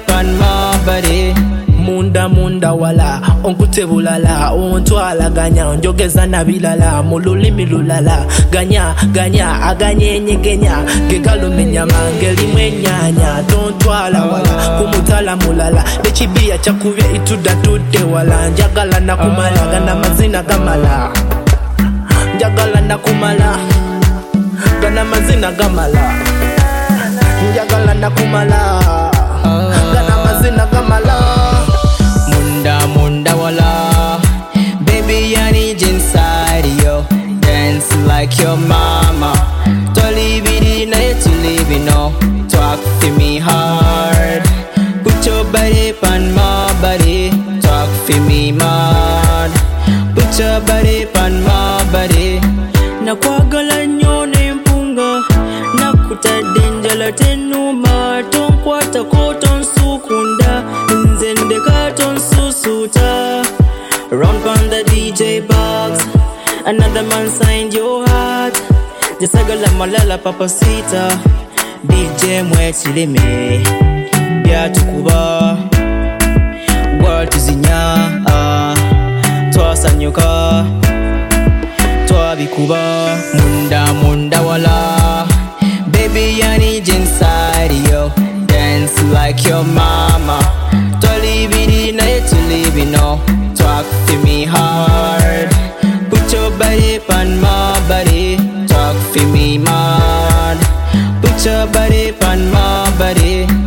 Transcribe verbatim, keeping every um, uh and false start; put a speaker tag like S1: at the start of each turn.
S1: on my body.
S2: Munda munda wala onkute bulala ontwala ganya onjogeza na bilala mu lulimi lulala ganya ganya aganyenye genya gegalumenya mangeli mwenyanya tontwala wala kumutala mulala bechibiya chakubye ituda tudde wala njagala nakumala gana mazina gamala njagala nakumala gana mazina gamala njagala nakumala gana mazina gamala.
S1: Munda wala, baby I need you inside yo. Dance like your mama. Don't leave it in it to leave it no. Talk to me hard. Put your body on my body. Talk to me mad. Put your body on my body.
S3: Nakwagala nnyo n'empunga nakutadde njala tennuma tonkwata ko tonsukunda nze ndeka tonsusuta. Round on the D J box, another man signed your heart. Jasagala malala papasita, D J mwekirime byatukuba world tuzinya ah, twasanyuka twabikuba.
S1: Munda munda wala, baby I need you inside yo. Dance like your mama. Don't leave it in it to leave it no. Talk to me hard. Put your body on my body. Talk to me mad. Put your body on my body.